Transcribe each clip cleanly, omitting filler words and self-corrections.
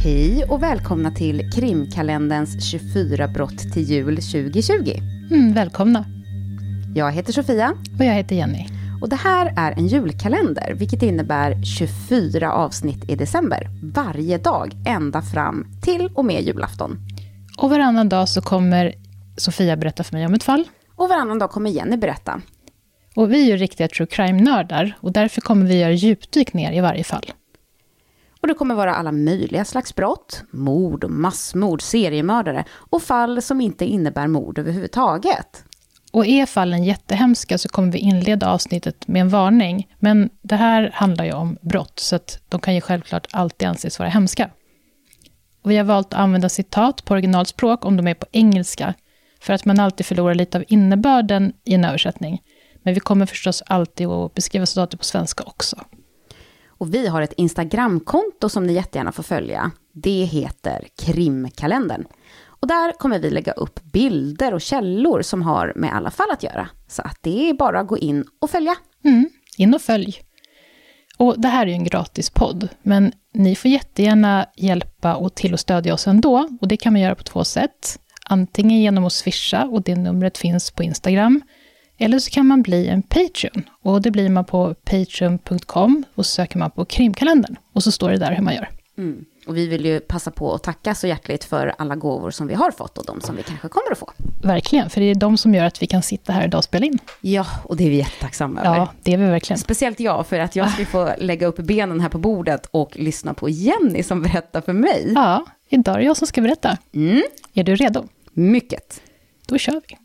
Hej och välkomna till Krimkalenderns 24 brott till jul 2020. Välkomna. Jag heter Sofia. Och jag heter Jenny. Och det här är en julkalender, vilket innebär 24 avsnitt i december. Varje dag, ända fram till och med julafton. Och varannan dag så kommer Sofia berätta för mig om ett fall. Och varannan dag kommer Jenny berätta. Och vi är ju riktiga true crime-nördar och därför kommer vi göra djupdyk ner i varje fall. Och det kommer vara alla möjliga slags brott, mord och massmord, seriemördare och fall som inte innebär mord överhuvudtaget. Och är fallen jättehemska så kommer vi inleda avsnittet med en varning. Men det här handlar ju om brott så att de kan ju självklart alltid anses vara hemska. Och vi har valt att använda citat på originalspråk om de är på engelska. För att man alltid förlorar lite av innebörden i en översättning. Men vi kommer förstås alltid att beskriva citatet på svenska också. Och vi har ett Instagramkonto som ni jättegärna får följa. Det heter Krimkalendern. Och där kommer vi lägga upp bilder och källor som har med alla fall att göra. Så att det är bara att gå in och följa. In och följ. Och det här är ju en gratis podd. Men ni får jättegärna hjälpa och till att stödja oss ändå. Och det kan man göra på 2 sätt. Antingen genom att swisha och det numret finns på Instagram. Eller så kan man bli en Patreon. Och det blir man på patreon.com och så söker man på Krimkalendern. Och så står det där hur man gör. Och vi vill ju passa på att tacka så hjärtligt för alla gåvor som vi har fått och de som vi kanske kommer att få. Verkligen, för det är de som gör att vi kan sitta här idag och spela in. Ja, och det är vi jättetacksamma över. Ja, det är vi verkligen. Speciellt jag, för att jag ska få lägga upp benen här på bordet och lyssna på Jenny som berättar för mig. Ja, idag är det jag som ska berätta. Är du redo? Mycket. Då kör vi.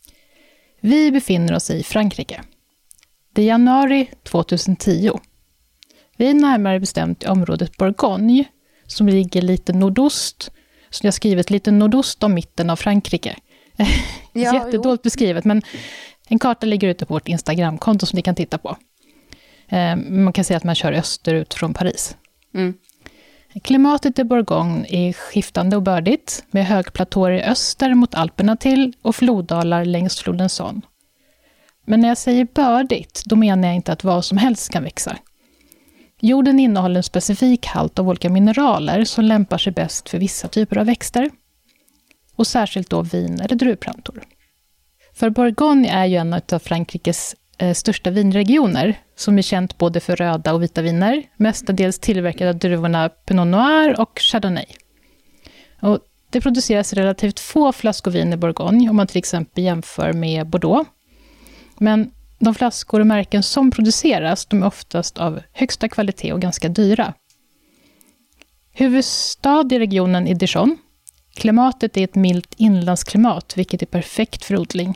Vi befinner oss i Frankrike. Det är januari 2010. Vi är närmare bestämt i området Bourgogne som ligger lite nordost. Så jag har skrivit lite nordost om mitten av Frankrike. Jättedåligt beskrivet, men en karta ligger ute på vårt Instagramkonto som ni kan titta på. Man kan säga att man kör österut från Paris. Klimatet i Bourgogne är skiftande och bördigt med högplatåer i öster mot Alperna till och floddalar längs floden Son. Men när jag säger bördigt, då menar jag inte att vad som helst kan växa. Jorden innehåller en specifik halt av olika mineraler som lämpar sig bäst för vissa typer av växter. Och särskilt då vin- eller druvplantor. För Bourgogne är ju en av Frankrikes största vinregioner som är känt både för röda och vita viner, mestadels tillverkade av druvorna Pinot Noir och Chardonnay. Och det produceras relativt få flaskor vin i Bourgogne om man till exempel jämför med Bordeaux. Men de flaskor och märken som produceras, de är oftast av högsta kvalitet och ganska dyra. Huvudstad i regionen är Dijon. Klimatet är ett milt inlandsklimat, vilket är perfekt för odling.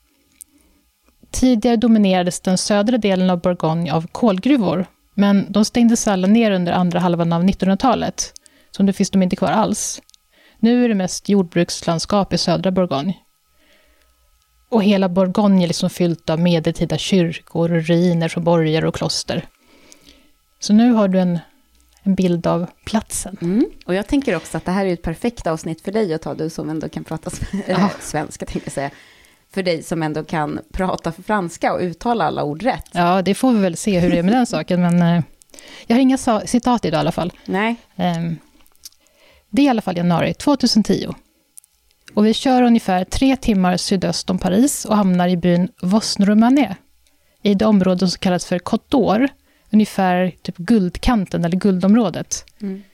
Tidigare dominerades den södra delen av Bourgogne av kolgruvor, men de stängdes alla ner under andra halvan av 1900-talet, så det finns de inte kvar alls. Nu är det mest jordbrukslandskap i södra Bourgogne. Och hela Bourgogne är liksom fyllt av medeltida kyrkor och ruiner från borgar och kloster. Så nu har du en bild av platsen. Och jag tänker också att det här är ett perfekt avsnitt för dig att ta, du som ändå kan prata svenska, tänkte jag säga. För dig som ändå kan prata för franska och uttala alla ord rätt. Ja, det får vi väl se hur det är med den saken, men jag har inga citat idag i alla fall. Nej. Det är i alla fall januari 2010. Och vi kör ungefär 3 timmar sydöst om Paris och hamnar i byn Vosne-Romanée. I det område som kallas för Côte d'Or, ungefär typ guldkanten eller guldområdet.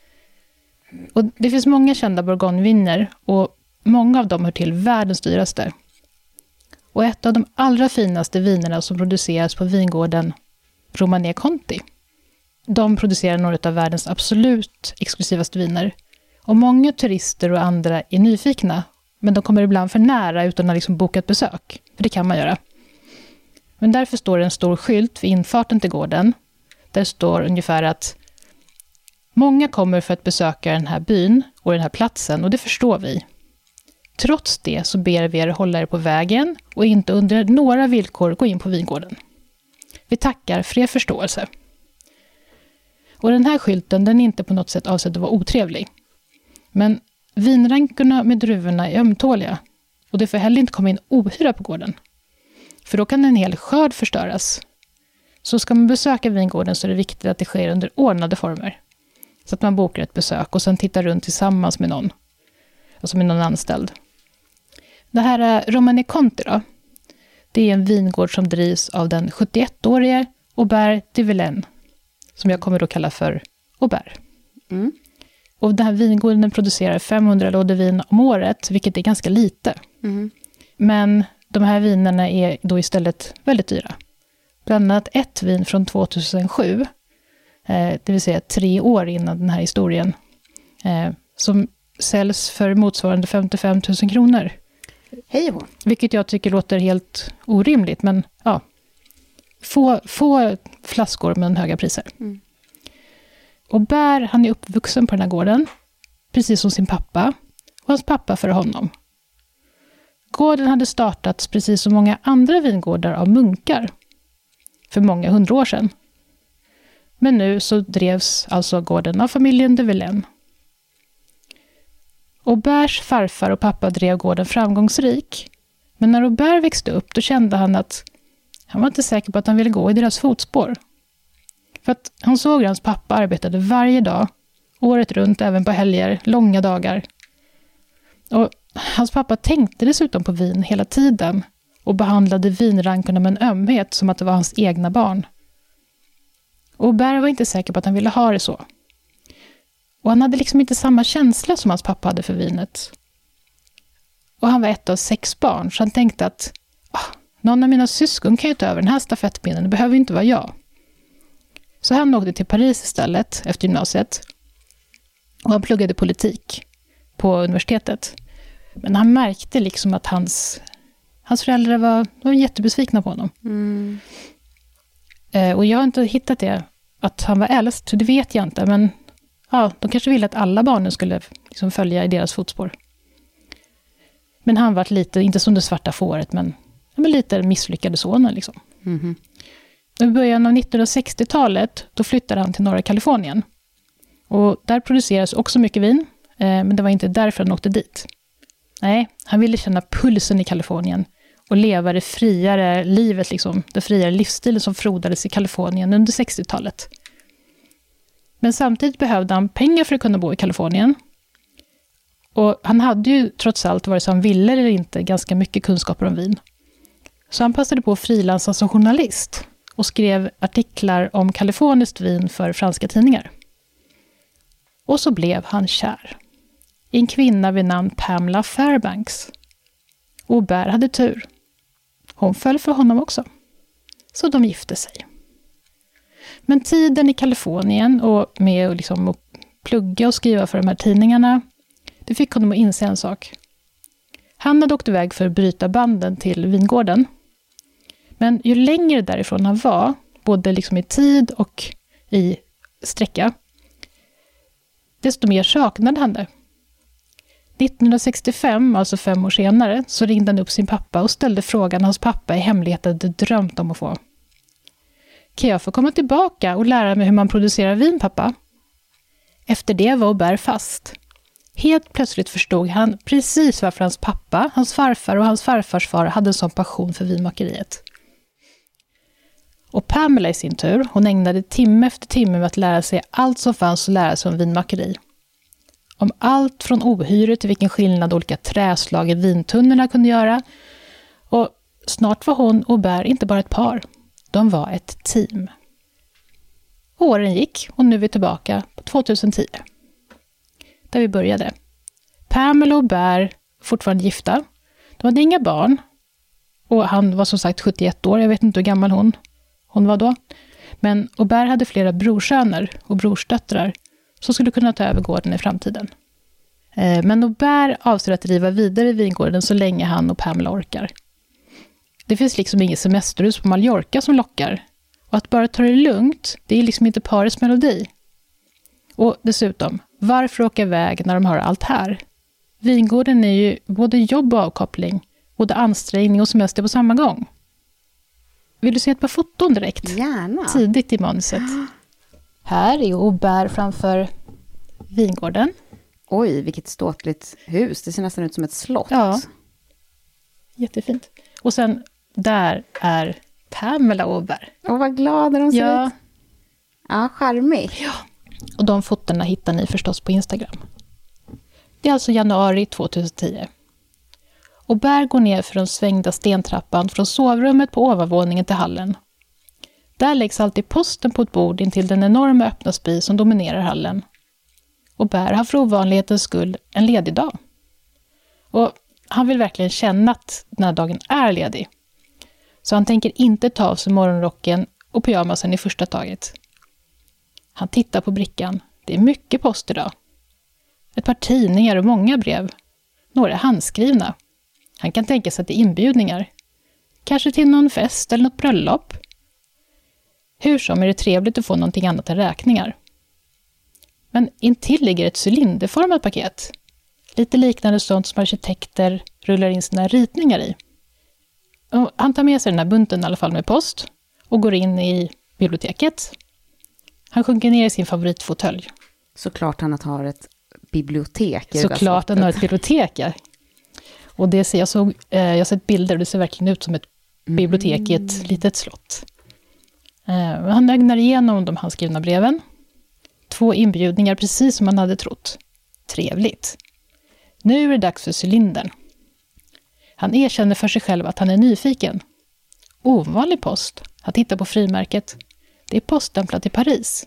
Och det finns många kända bourgogneviner och många av dem hör till världens dyraste. Och ett av de allra finaste vinerna som produceras på vingården Romanée Conti. De producerar några av världens absolut exklusivaste viner. Och många turister och andra är nyfikna, men de kommer ibland för nära utan att liksom boka ett besök. För det kan man göra. Men därför står det en stor skylt vid infarten till gården. Där står ungefär att många kommer för att besöka den här byn och den här platsen, och det förstår vi. Trots det så ber vi er hålla er på vägen och inte under några villkor gå in på vingården. Vi tackar för er förståelse. Och den här skylten, den är inte på något sätt avsedd att vara otrevlig. Men vinrankorna med druvorna är ömtåliga och det får heller inte komma in ohyra på gården. För då kan en hel skörd förstöras. Så ska man besöka vingården så är det viktigt att det sker under ordnade former. Så att man bokar ett besök och sen tittar runt tillsammans med någon. Alltså med någon anställd. Det här Romanée Conti då. Det är en vingård som drivs av den 71-årige Aubert de Villaine. Som jag kommer att kalla för Aubert. Mm. Och den här vingården producerar 500 lådor vin om året, vilket är ganska lite. Mm. Men de här vinerna är då istället väldigt dyra. Bland annat ett vin från 2007, det vill säga 3 år innan den här historien, som säljs för motsvarande 55 000 kronor. Hej och hå. Vilket jag tycker låter helt orimligt, men ja. Få flaskor med höga priser. Mm. Och Bär, han är uppvuxen på den här gården, precis som sin pappa, och hans pappa för honom. Gården hade startats precis som många andra vingårdar av munkar, för många 100 år sedan. Men nu så drevs alltså gården av familjen de Villaine. Auberts farfar och pappa drev gården framgångsrik, men när Aubert växte upp då kände han att han var inte säker på att han ville gå i deras fotspår. För att han såg att hans pappa arbetade varje dag, året runt, även på helger, långa dagar. Och hans pappa tänkte dessutom på vin hela tiden och behandlade vinrankorna med en ömhet som att det var hans egna barn. Och Aubert var inte säker på att han ville ha det så. Och han hade liksom inte samma känsla som hans pappa hade för vinet. Och han var ett av 6 barn, så han tänkte att någon av mina syskon kan ju ta över den här stafettpinnen, det behöver inte vara jag. Så han åkte till Paris istället efter gymnasiet. Och han pluggade politik på universitetet. Men han märkte liksom att hans föräldrar var jättebesvikna på honom. Mm. Och jag har inte hittat det, att han var äldst, det vet jag inte. Men ja, de kanske ville att alla barnen skulle liksom följa i deras fotspår. Men han var lite, inte som det svarta fåret, men lite misslyckade sonen liksom. Mm. I början av 1960-talet då flyttade han till norra Kalifornien. Och där produceras också mycket vin, men det var inte därför han åkte dit. Nej, han ville känna pulsen i Kalifornien och leva det friare livet, liksom, den friare livsstilen som frodades i Kalifornien under 60-talet. Men samtidigt behövde han pengar för att kunna bo i Kalifornien. Och han hade ju trots allt, vare sig han ville eller inte, ganska mycket kunskaper om vin. Så han passade på att frilansa som journalist och skrev artiklar om kaliforniskt vin för franska tidningar. Och så blev han kär i en kvinna vid namn Pamela Fairbanks. Och Aubert hade tur. Hon föll för honom också. Så de gifte sig. Men tiden i Kalifornien och med liksom att plugga och skriva för de här tidningarna, det fick honom att inse en sak. Han hade åkt iväg för att bryta banden till vingården. Men ju längre därifrån han var, både liksom i tid och i sträcka, desto mer saknade han det. 1965, alltså 5 år senare, så ringde han upp sin pappa och ställde frågan hans pappa i hemlighet hade drömt om att få. Kan jag få komma tillbaka och lära mig hur man producerar vin, pappa? Efter det var Aubert fast. Helt plötsligt förstod han precis varför hans pappa, hans farfar och hans farfars far hade en sån passion för vinmakeriet. Och Pamela i sin tur, hon ägnade timme efter timme med att lära sig allt som fanns att lära sig om vinmakeri. Om allt från ohyre till vilken skillnad olika träslag i vintunnorna kunde göra. Och snart var hon och Aubert inte bara ett par, de var ett team. Åren gick och nu är vi tillbaka på 2010. Där vi började. Pamela och Aubert fortfarande gifta. De hade inga barn. Och han var som sagt 71 år, jag vet inte hur gammal hon var då. Men Aubert hade flera brorsöner och brorsdöttrar som skulle kunna ta över gården i framtiden. Men Aubert avser att driva vidare i vingården så länge han och Pamela orkar. Det finns liksom inget semesterhus på Mallorca som lockar. Och att bara ta det lugnt, det är liksom inte parets melodi. Och dessutom, varför åka iväg när de har allt här? Vingården är ju både jobb och avkoppling, både ansträngning och semester på samma gång. Vill du se ett par foton direkt? Gärna. Tidigt i manuset. Här är Aubert framför vingården. Oj, vilket ståtligt hus. Det ser nästan ut som ett slott. Ja, jättefint. Och sen, där är Pamela Aubert. Åh, vad glada de ser Ja. ut. Ja, charmig. Ja. Och de fotona hittar ni förstås på Instagram. Det är alltså januari 2010. Och Bär går ner för den svängda stentrappan från sovrummet på ovanvåningen till hallen. Där läggs alltid posten på ett bord intill den enorma öppna spis som dominerar hallen. Och Bär har för ovanlighetens skull en ledig dag. Och han vill verkligen känna att den här dagen är ledig. Så han tänker inte ta av sig morgonrocken och pyjamasen i första taget. Han tittar på brickan. Det är mycket post idag. Ett par tidningar och många brev. Några är handskrivna. Han kan tänka sig att det är inbjudningar. Kanske till någon fest eller något bröllop. Hur som är det trevligt att få någonting annat än räkningar. Men intill ligger ett cylinderformat paket. Lite liknande sånt som arkitekter rullar in sina ritningar i. Och han tar med sig den här bunten i alla fall med post och går in i biblioteket. Han sjunker ner i sin favoritfåtölj. Såklart han har ett bibliotek. Såklart han har ett bibliotek, ja. Och det ser jag har sett bilder och det ser verkligen ut som ett bibliotek i ett litet slott. Han ögnar igenom de handskrivna breven. 2 inbjudningar precis som han hade trott. Trevligt. Nu är det dags för cylindern. Han erkänner för sig själv att han är nyfiken. Ovanlig post. Han tittar på frimärket. Det är poststämplat i Paris.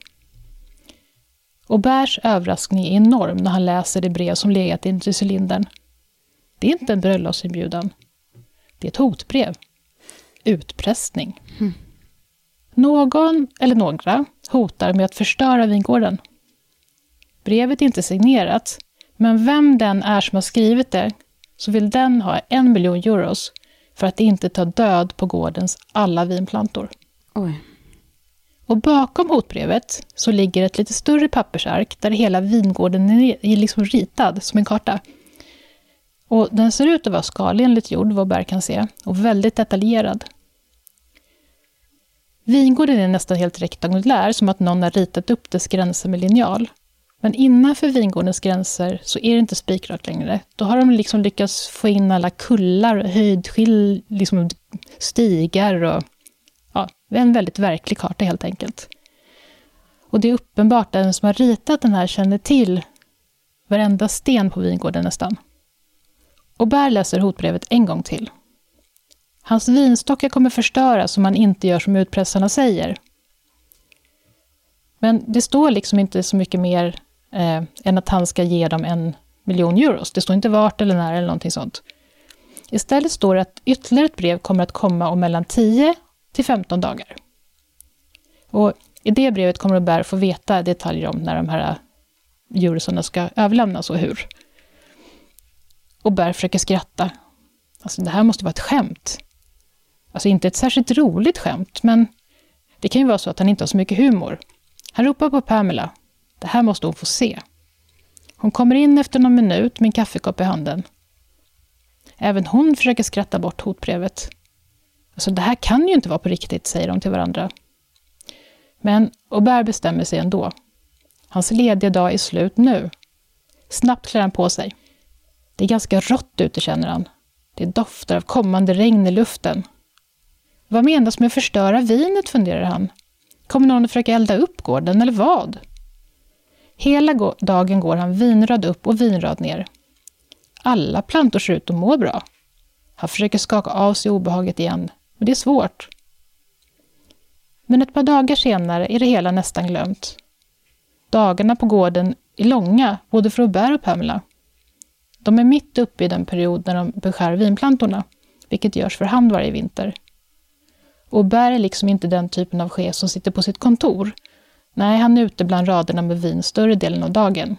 Och Bärs överraskning är enorm när han läser det brev som legat in i cylindern. Det är inte en bröllopsinbjudan. Det är ett hotbrev. Utpressning. Någon eller några hotar med att förstöra vingården. Brevet är inte signerat, men vem den är som har skrivit det så vill den ha 1 miljon euros för att det inte tar död på gårdens alla vinplantor. Oj. Och bakom hotbrevet så ligger ett lite större pappersark där hela vingården är liksom ritad som en karta. Och den ser ut att vara skalenligt gjord, vad Bär kan se, och väldigt detaljerad. Vingården är nästan helt rektangulär, som att någon har ritat upp dess gränser med linjal. Men innanför vingårdens gränser så är det inte spikrakt längre. Då har de liksom lyckats få in alla kullar, höjdskill, liksom stigar och en väldigt verklig karta helt enkelt. Och det är uppenbart att den som har ritat den här känner till varenda sten på vingården nästan. Och Bär läser hotbrevet en gång till. Hans vinstockar kommer förstöras om man inte gör som utpressarna säger. Men det står liksom inte så mycket mer än att han ska ge dem 1 miljon euros. Det står inte vart eller när eller någonting sånt. Istället står det att ytterligare ett brev kommer att komma om mellan 10 till 15 dagar. Och i det brevet kommer Bär få veta detaljer om när de här eurosarna ska överlämnas och hur. Och Bär försöker skratta. Alltså det här måste vara ett skämt. Alltså inte ett särskilt roligt skämt, men det kan ju vara så att han inte har så mycket humor. Han ropar på Pamela. Det här måste hon få se. Hon kommer in efter någon minut med en kaffekopp i handen. Även hon försöker skratta bort hotbrevet. Alltså det här kan ju inte vara på riktigt, säger de till varandra. Men Bär bestämmer sig ändå. Hans lediga dag är slut nu. Snabbt klär han på sig. Det är ganska rått ute, känner han. Det doftar av kommande regn i luften. Vad menas med att förstöra vinet, funderar han. Kommer någon att försöka elda upp gården eller vad? Hela dagen går han vinrad upp och vinrad ner. Alla plantor ser ut att må bra. Han försöker skaka av sig obehaget igen, men det är svårt. Men ett par dagar senare är det hela nästan glömt. Dagarna på gården är långa, både för Bär och Pamela. De är mitt uppe i den period när de beskär vinplantorna, vilket görs för hand varje vinter. Och Bär är liksom inte den typen av chef som sitter på sitt kontor. Nej, han är ute bland raderna med vin större delen av dagen.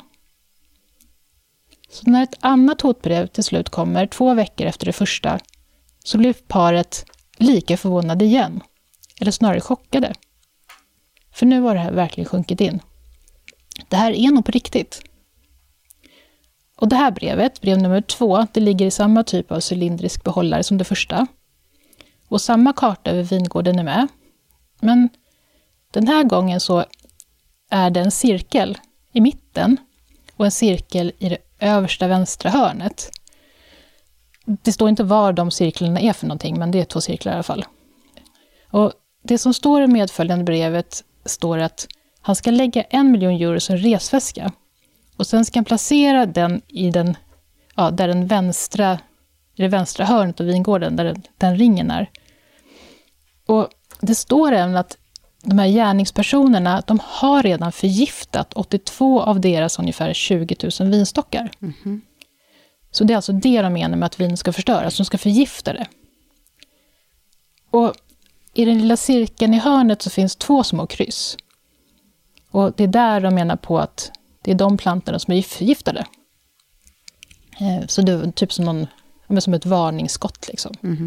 Så när ett annat hotbrev till slut kommer 2 veckor efter det första, så blir paret lika förvånade igen. Eller snarare chockade. För nu har det här verkligen sjunkit in. Det här är nog på riktigt. Och det här brevet, brev nummer 2, det ligger i samma typ av cylindrisk behållare som det första. Och samma karta över vingården är med. Men den här gången så är det en cirkel i mitten och en cirkel i det översta vänstra hörnet. Det står inte var de cirklarna är för någonting, men det är 2 cirklar i alla fall. Och det som står i medföljande brevet står att Han ska lägga 1 miljon euro som resväska. Och sen ska han placera den i där i det vänstra hörnet av vingården, där den ringen är. Och det står även att de här gärningspersonerna, de har redan förgiftat 82 av deras ungefär 20 000 vinstockar. Mm-hmm. Så det är alltså det de menar med att vin ska förstöras, de ska förgifta det. Och i den lilla cirkeln i hörnet så finns 2 små kryss. Och det är där de menar på att det är de plantorna som är förgiftade. Så det är typ som ett varningsskott liksom. Mm-hmm.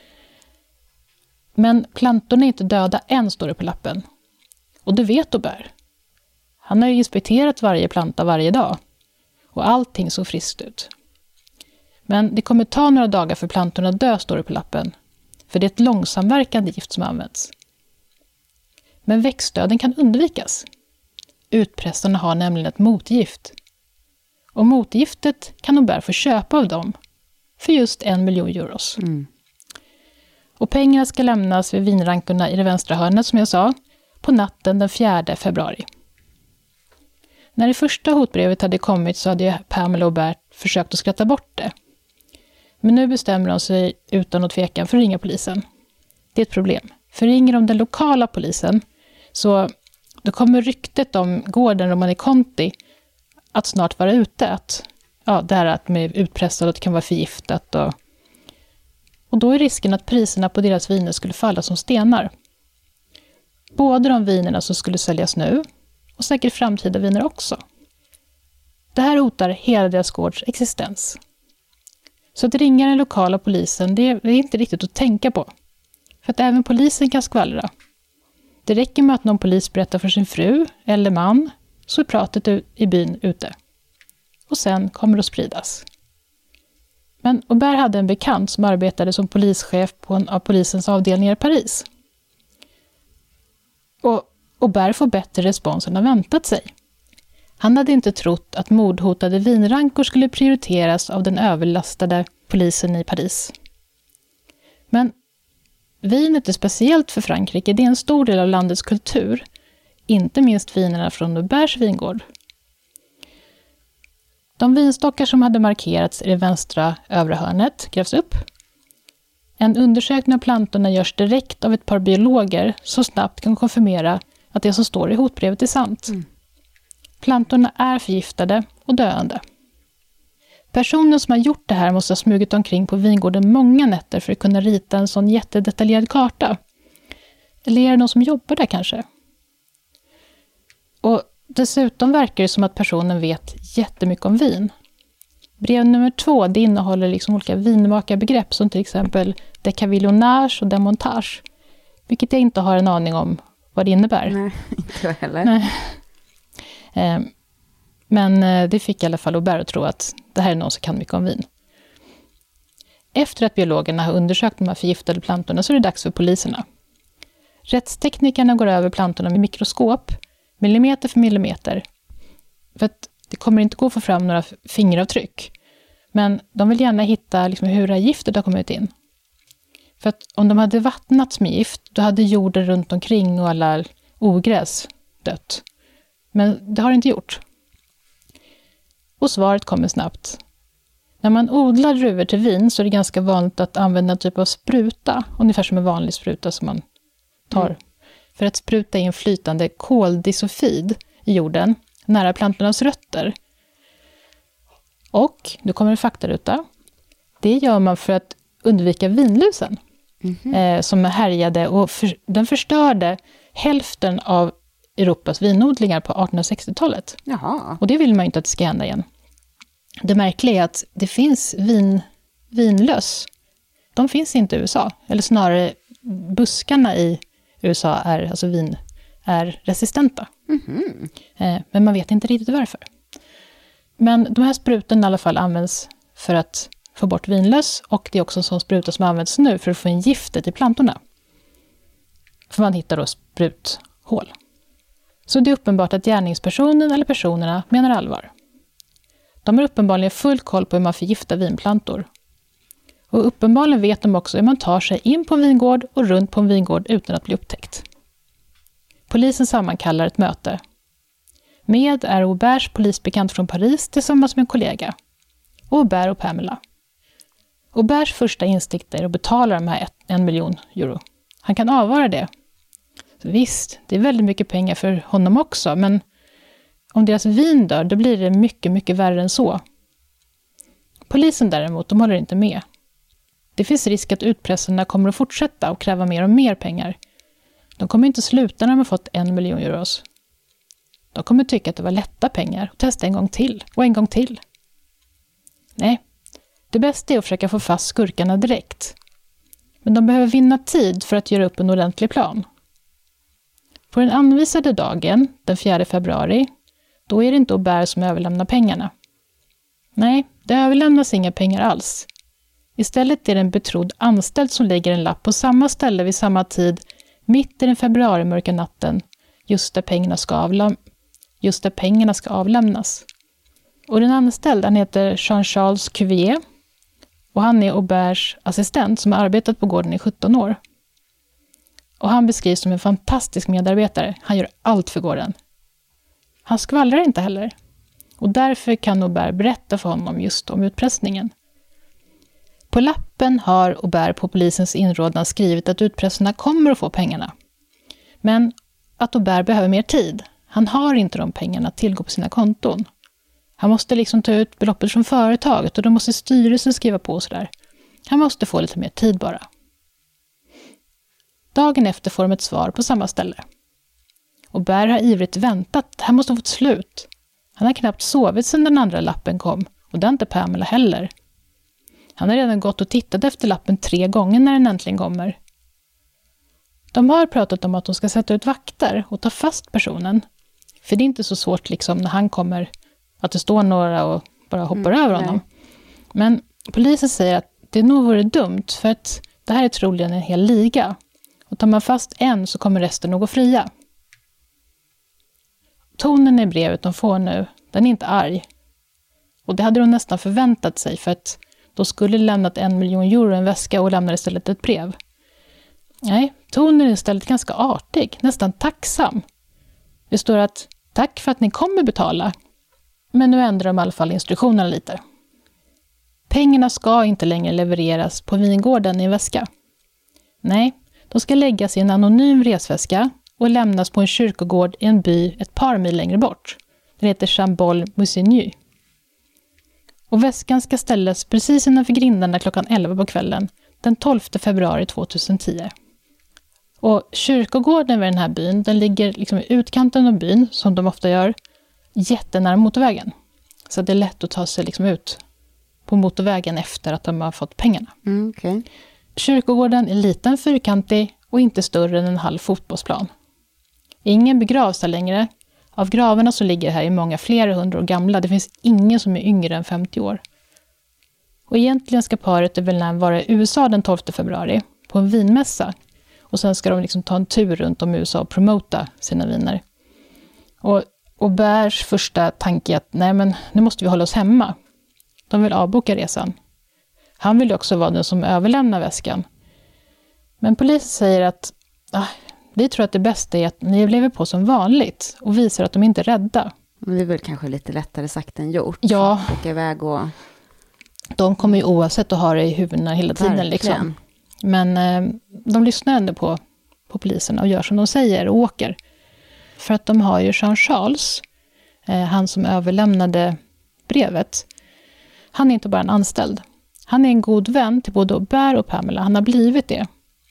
Men plantorna är inte döda än, står det på lappen. Och det vet Aubert. Han har ju inspekterat varje planta varje dag. Och allting såg friskt ut. Men det kommer ta några dagar för plantorna att dö, står det på lappen. För det är ett långsamverkande gift som används. Men växtdöden kan undvikas. Utpressarna har nämligen ett motgift. Och motgiftet kan Aubert få köpa av dem. För just 1 miljon euro. Mm. Och pengarna ska lämnas vid vinrankorna i det vänstra hörnet, som jag sa, på natten den 4 februari. När det första hotbrevet hade kommit så hade Pamela och Aubert försökt att skratta bort det. Men nu bestämmer de sig utan att tveka för att ringa polisen. Det är ett problem. För ringer de den lokala polisen så då kommer ryktet om gården Romani Conti att snart vara ute. Det här att de är utpressade och att det kan vara förgiftat. Och då är risken att priserna på deras viner skulle falla som stenar. Både de vinerna som skulle säljas nu och säkert framtida viner också. Det här hotar hela deras gårds existens. Så att ringa den lokala polisen, det är inte riktigt att tänka på. För att även polisen kan skvallra. Det räcker med att någon polis berättar för sin fru eller man, så är pratet i byn ute. Och sen kommer det att spridas. Men Aubert hade en bekant som arbetade som polischef på en av polisens avdelningar i Paris. Och Aubert får bättre respons än han väntat sig. Han hade inte trott att mordhotade vinrankor skulle prioriteras av den överlastade polisen i Paris. Men vinet är speciellt för Frankrike, det är en stor del av landets kultur. Inte minst vinerna från Auberts vingård. De vinstockar som hade markerats i det vänstra övre hörnet grävs upp. En undersökning av plantorna görs direkt av ett par biologer så snabbt kan konfirmera att det som står i hotbrevet är sant. Mm. Plantorna är förgiftade och döende. Personen som har gjort det här måste ha smugit omkring på vingården många nätter för att kunna rita en sån jättedetaljerad karta. Eller är det någon som jobbar där kanske? Och dessutom verkar det som att personen vet jättemycket om vin. Brev nummer 2, det innehåller liksom olika vinmakarbegrepp som till exempel decavillonage och demontage. Vilket jag inte har en aning om vad det innebär. Nej, inte jag heller. Nej. Men det fick i alla fall Aubert att tro att det här är någon som kan mycket om vin. Efter att biologerna har undersökt de här förgiftade plantorna så är det dags för poliserna. Rättsteknikerna går över plantorna med mikroskop, millimeter för millimeter. För att det kommer inte gå att få fram några fingeravtryck. Men de vill gärna hitta liksom hur det här giftet har kommit in. För att om de hade vattnats med gift, då hade jorden runt omkring och alla ogräs dött. Men det har det inte gjort. Och svaret kommer snabbt. När man odlar druvor till vin så är det ganska vanligt att använda en typ av spruta. Ungefär som en vanlig spruta som man tar. För att spruta in flytande koldisofid i jorden nära plantornas rötter. Och, nu kommer en faktaruta. Det gör man för att undvika vinlusen. Som härjade och den förstörde hälften av Europas vinodlingar på 1860-talet. Jaha. Och det vill man ju inte att det ska hända igen. Det märkliga är att det finns vinlöss. De finns inte i USA. Eller snarare buskarna i USA är resistenta. Men man vet inte riktigt varför. Men de här sprutorna i alla fall används för att få bort vinlöss. Och det är också en sån spruta som används nu för att få in giftet i plantorna. För man hittar då spruthål. Så det är uppenbart att gärningspersonen eller personerna menar allvar. De har uppenbarligen full koll på hur man förgiftar vinplantor. Och uppenbarligen vet de också hur man tar sig in på en vingård och runt på en vingård utan att bli upptäckt. Polisen sammankallar ett möte. Med är Auberts polisbekant från Paris tillsammans med en kollega. Aubert och Pamela. Auberts första instinkt är att betala de här 1 miljon euro. Han kan avvara det. Visst, det är väldigt mycket pengar för honom också, men om deras vin dör, då blir det mycket, mycket värre än så. Polisen däremot, de håller inte med. Det finns risk att utpressarna kommer att fortsätta och kräva mer och mer pengar. De kommer inte sluta när de har fått 1 miljon euros. De kommer tycka att det var lätta pengar och testa en gång till och en gång till. Nej, det bästa är att försöka få fast skurkarna direkt. Men de behöver vinna tid för att göra upp en ordentlig plan. På den anvisade dagen, den 4 februari, då är det inte Aubert som överlämnar pengarna. Nej, det överlämnas inga pengar alls. Istället är det en betrodd anställd som lägger en lapp på samma ställe vid samma tid, mitt i den februarimörka natten, just där pengarna ska avlämnas. Och den anställda, han heter Jean-Charles Cuvier, och han är Auberts assistent som har arbetat på gården i 17 år. Och han beskrivs som en fantastisk medarbetare. Han gör allt för gården. Han skvallrar inte heller. Och därför kan Aubert berätta för honom just om utpressningen. På lappen har Aubert på polisens inrådan skrivit att utpressarna kommer att få pengarna. Men att Aubert behöver mer tid. Han har inte de pengarna att tillgå på sina konton. Han måste liksom ta ut beloppet från företaget och då måste styrelsen skriva på och sådär. Han måste få lite mer tid bara. Dagen efter får de ett svar på samma ställe. Aubert har ivrigt väntat. Han måste få ett slut. Han har knappt sovit sedan den andra lappen kom och det har inte Pamela heller. Han har redan gått och tittat efter lappen 3 gånger när den äntligen kommer. De har pratat om att de ska sätta ut vakter och ta fast personen. För det är inte så svårt liksom när han kommer att det står några och bara hoppar över honom. Nej. Men polisen säger att det nog vore dumt för att det här är troligen en hel liga. Och tar man fast en så kommer resten att gå fria. Tonen i brevet de får nu, den är inte arg. Och det hade de nästan förväntat sig för att då skulle lämnat 1 miljon euro i en väska och lämnar istället ett brev. Nej, tonen är istället ganska artig, nästan tacksam. Det står att tack för att ni kommer betala. Men nu ändrar de i alla fall instruktionerna lite. Pengarna ska inte längre levereras på vingården i en väska. Nej, de ska läggas i en anonym resväska och lämnas på en kyrkogård i en by ett par mil längre bort. Den heter Chambol-Musigny. Och väskan ska ställas precis innanför grindarna klockan 11 på kvällen, den 12 februari 2010. Och kyrkogården vid den här byn, den ligger liksom i utkanten av byn, som de ofta gör, jättenära motorvägen. Så det är lätt att ta sig liksom ut på motorvägen efter att de har fått pengarna. Okay. Kyrkogården är liten, fyrkantig och inte större än en halv fotbollsplan. Ingen begravs där längre. Av gravarna som ligger här är många flera 100 år gamla. Det finns ingen som är yngre än 50 år. Och egentligen ska paret väl vara i USA den 12 februari på en vinmässa. Och sen ska de liksom ta en tur runt om USA och promota sina viner. Och Auberts första tanke är att nej men nu måste vi hålla oss hemma. De vill avboka resan. Han vill också vara den som överlämnar väskan. Men polisen säger att vi tror att det bästa är att ni lever på som vanligt och visar att de inte är rädda. Men det är väl kanske lite lättare sagt än gjort. Ja. Åka iväg och... De kommer ju oavsett att ha det i huvudena hela tiden. Liksom. Men de lyssnar ändå på poliserna och gör som de säger och åker. För att de har ju Jean-Charles, han som överlämnade brevet. Han är inte bara en anställd. Han är en god vän till både Aubert och Pamela. Han har blivit det.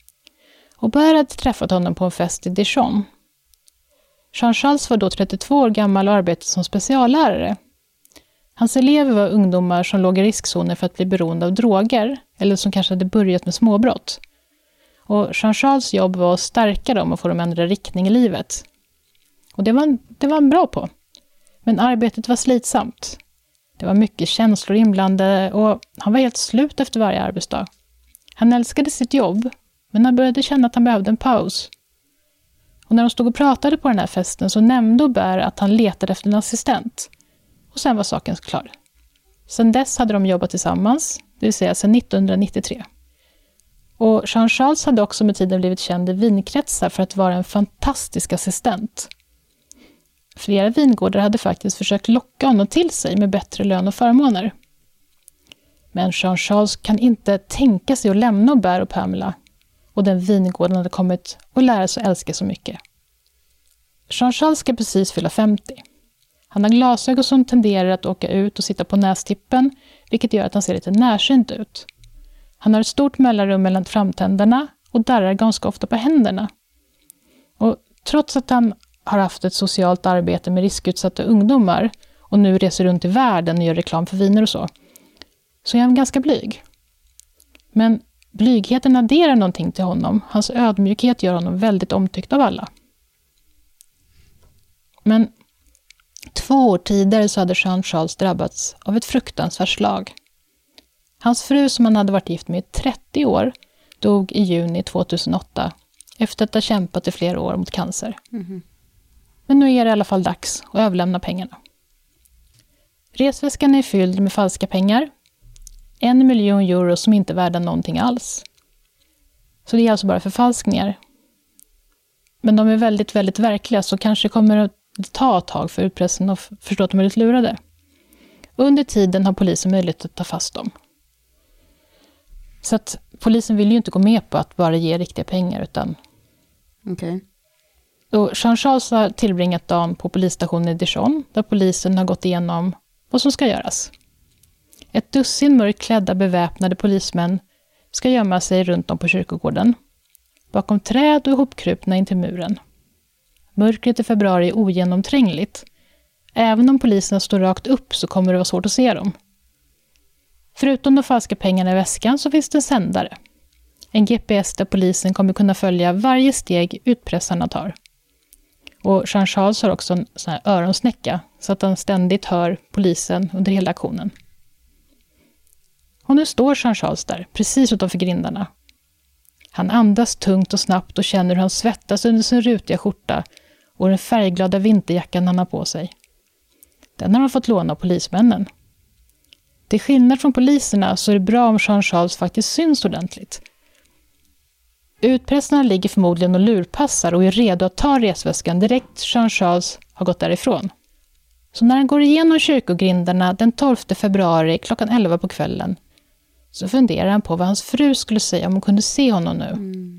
Aubert hade träffat honom på en fest i Dijon. Jean-Charles var då 32 år gammal och arbetade som speciallärare. Hans elever var ungdomar som låg i riskzoner för att bli beroende av droger eller som kanske hade börjat med småbrott. Och Jean-Charles jobb var att stärka dem och få dem att ändra riktning i livet. Och det var han bra på. Men arbetet var slitsamt. Det var mycket känslor inblandade och han var helt slut efter varje arbetsdag. Han älskade sitt jobb, men han började känna att han behövde en paus. Och när de stod och pratade på den här festen så nämnde Aubert att han letade efter en assistent. Och sen var saken klar. Sen dess hade de jobbat tillsammans, det vill säga sedan 1993. Och Jean Charles hade också med tiden blivit känd i vinkretsar för att vara en fantastisk assistent. Flera vingårdar hade faktiskt försökt locka honom till sig med bättre lön och förmåner. Men Jean Charles kan inte tänka sig att lämna Aubert och Pamela, och den vingården hade kommit att lära sig älska så mycket. Jean Charles ska precis fylla 50. Han har glasögon som tenderar att åka ut och sitta på nästippen, vilket gör att han ser lite närsynt ut. Han har ett stort mellanrum mellan framtänderna och darrar ganska ofta på händerna. Och trots att han har haft ett socialt arbete med riskutsatta ungdomar och nu reser runt i världen och gör reklam för viner och så är han ganska blyg. Men blygheten adderar någonting till honom. Hans ödmjukhet gör honom väldigt omtyckt av alla. Men 2 år tidigare så hade Jean Charles drabbats av ett fruktansvärt slag. Hans fru, som han hade varit gift med i 30 år, dog i juni 2008 efter att ha kämpat i flera år mot cancer. Men nu är det i alla fall dags att överlämna pengarna. Resväskan är fylld med falska pengar. 1 miljon euro som inte är värda någonting alls. Så det är alltså bara förfalskningar. Men de är väldigt, väldigt verkliga, så kanske kommer att ta ett tag för utpressen att förstå att de är lite lurade. Under tiden har polisen möjlighet att ta fast dem. Så att polisen vill ju inte gå med på att bara ge riktiga pengar, utan... Okej. Och Jean Charles har tillbringat dagen på polisstationen i Dijon, där polisen har gått igenom vad som ska göras. Ett dussin mörkklädda beväpnade polismän ska gömma sig runt om på kyrkogården, bakom träd och ihopkrupna in till muren. Mörkret i februari är ogenomträngligt. Även om poliserna står rakt upp så kommer det vara svårt att se dem. Förutom de falska pengarna i väskan så finns det en sändare. En GPS där polisen kommer kunna följa varje steg utpressarna tar. Och Jean Charles har också en sån här öronsnäcka så att han ständigt hör polisen under hela aktionen. Och nu står Jean Charles där, precis utanför grindarna. Han andas tungt och snabbt och känner hur han svettas under sin rutiga skjorta och den färgglada vinterjackan han har på sig. Den har han fått låna av polismännen. Till skillnad från poliserna så är det bra om Jean Charles faktiskt syns ordentligt. Utpressarna ligger förmodligen och lurpassar och är redo att ta resväskan direkt Jean Charles har gått därifrån. Så när han går igenom kyrkogrindarna den 12 februari klockan 11 på kvällen så funderar han på vad hans fru skulle säga om hon kunde se honom nu.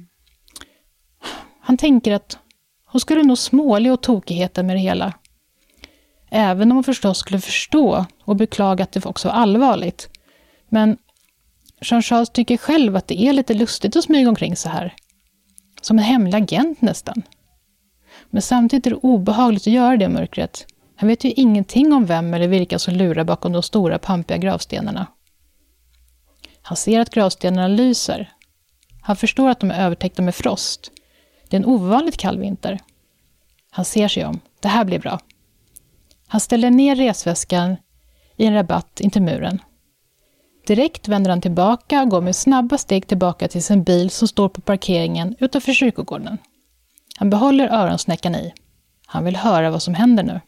Han tänker att hon skulle nog småle och tokigheter med det hela. Även om hon förstås skulle förstå och beklaga att det också var allvarligt. Men Jean Charles tycker själv att det är lite lustigt att smyga omkring så här. Som en hemlig agent nästan. Men samtidigt är det obehagligt att göra det i mörkret. Han vet ju ingenting om vem eller vilka som lurar bakom de stora pampiga gravstenarna. Han ser att gravstenarna lyser. Han förstår att de är övertäckta med frost. Det är en ovanligt kall vinter. Han ser sig om. Det här blir bra. Han ställer ner resväskan i en rabatt in till muren. Direkt vänder han tillbaka och går med snabba steg tillbaka till sin bil som står på parkeringen utanför kyrkogården. Han behåller öronsnäckan i. Han vill höra vad som händer nu.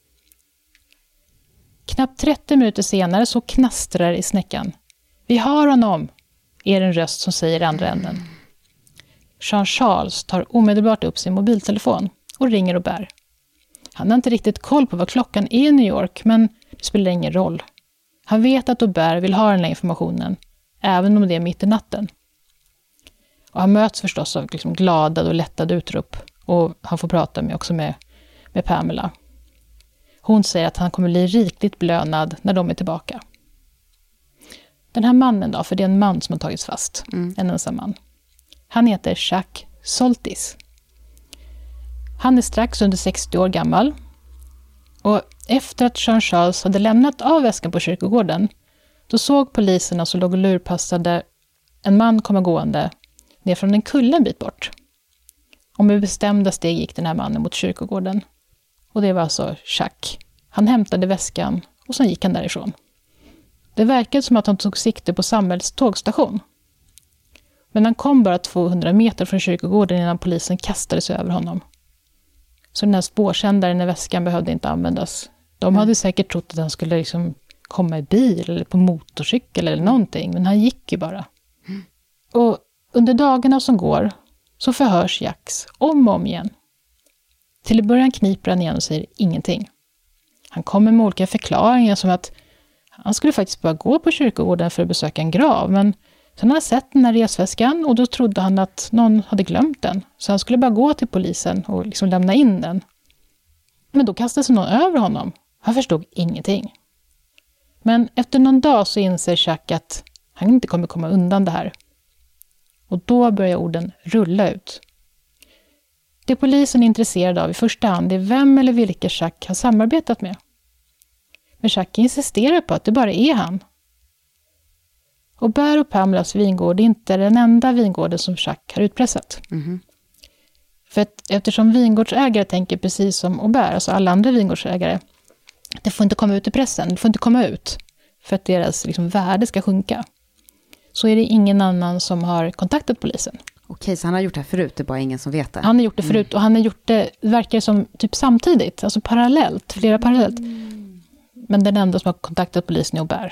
Knappt 30 minuter senare så knastrar i snäckan. Vi har honom, är en röst som säger i andra änden. Jean Charles tar omedelbart upp sin mobiltelefon och ringer Aubert. Han har inte riktigt koll på vad klockan är i New York, men det spelar ingen roll. Han vet att Aubert vill ha den här informationen, även om det är mitt i natten. Och han möts förstås av liksom glada och lättade utrop, och han får prata med Pamela. Hon säger att han kommer bli rikligt belönad när de är tillbaka. Den här mannen då, för det är en man som har tagits fast, en ensam man. Han heter Jacques Soltis. Han är strax under 60 år gammal. Och efter att Jean Charles hade lämnat av väskan på kyrkogården, då såg poliserna som låg och lurpassade en man komma gående ner från en kulle en bit bort. Och med bestämda steg gick den här mannen mot kyrkogården. Och det var alltså Jacques. Han hämtade väskan och sen gick han därifrån. Det verkade som att han tog sikte på samhällets tågstation. Men han kom bara 200 meter från kyrkogården innan polisen kastade sig över honom. Så den här spårsändaren i väskan behövde inte användas. De hade säkert trott att han skulle liksom komma i bil eller på motorcykel eller någonting. Men han gick ju bara. Och Under dagarna som går så förhörs Jacques om och om igen. Till en början kniper han igen och säger ingenting. Han kommer med olika förklaringar som att han skulle faktiskt bara gå på kyrkogården för att besöka en grav, men sen har han sett den här resväskan och då trodde han att någon hade glömt den. Så han skulle bara gå till polisen och liksom lämna in den. Men då kastade sig någon över honom. Han förstod ingenting. Men efter någon dag så inser Jacques att han inte kommer komma undan det här. Och då börjar orden rulla ut. Det polisen är intresserad av i första hand är vem eller vilka Jacques har samarbetat med. Men Jacques insisterar på att det bara är han. Och Bär och Pamelas vingård är inte den enda vingården som Jacques har utpressat. Mm. För att eftersom vingårdsägare tänker precis som Aubert, alltså alla andra vingårdsägare, det får inte komma ut i pressen, det får inte komma ut för att deras liksom värde ska sjunka. Så är det ingen annan som har kontaktat polisen. Okej, så han har gjort det här förut, det är bara ingen som vet det. Han har gjort det förut och han har gjort det, verkar som typ samtidigt, alltså parallellt, flera parallellt. Men den enda som har kontaktat polisen är Aubert.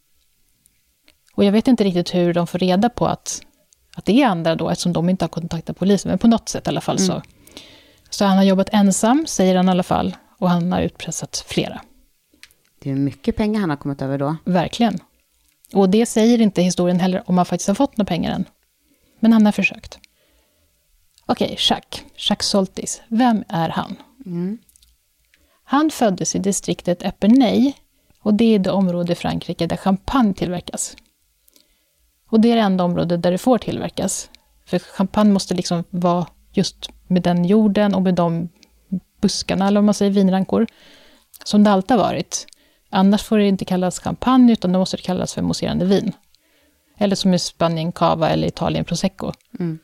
Och jag vet inte riktigt hur de får reda på att det är andra då, eftersom de inte har kontaktat polisen. Men på något sätt i alla fall så. Så han har jobbat ensam, säger han i alla fall. Och han har utpressat flera. Det är mycket pengar han har kommit över då. Verkligen. Och det säger inte historien heller om han faktiskt har fått några pengar än. Men han har försökt. Okej, Jacques Soltis. Vem är han? Han föddes i distriktet Epernay. Och det är det område i Frankrike där champagne tillverkas. Och det är det enda område där det får tillverkas. För champagne måste liksom vara just med den jorden och med de buskarna, eller om man säger vinrankor, som det alltid har varit. Annars får det inte kallas champagne, utan då måste det kallas för mousserande vin. Eller som i Spanien cava eller Italien prosecco.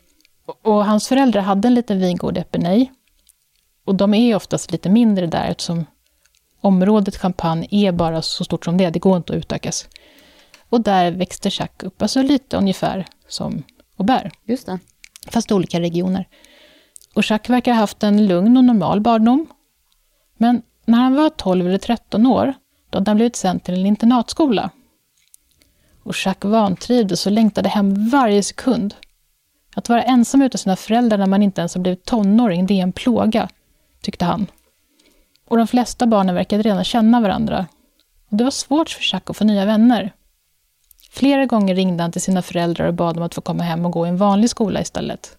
Och hans föräldrar hade en liten vingård i Epernay. Och de är oftast lite mindre där, eftersom området champagne är bara så stort som det går inte att utökas. Och där växte Jacques upp, alltså lite ungefär som Aubert. Just det. Fast olika regioner. Och Jacques verkar ha haft en lugn och normal barndom. Men när han var 12 eller 13 år, då hade han blivit sänd till en internatskola. Och Jacques vantrivdes och längtade hem varje sekund. Att vara ensam utav sina föräldrar när man inte ens har blivit tonåring, det är en plåga, tyckte han. Och de flesta barnen verkade redan känna varandra. Och det var svårt för Jacques att få nya vänner. Flera gånger ringde han till sina föräldrar och bad dem att få komma hem och gå i en vanlig skola istället.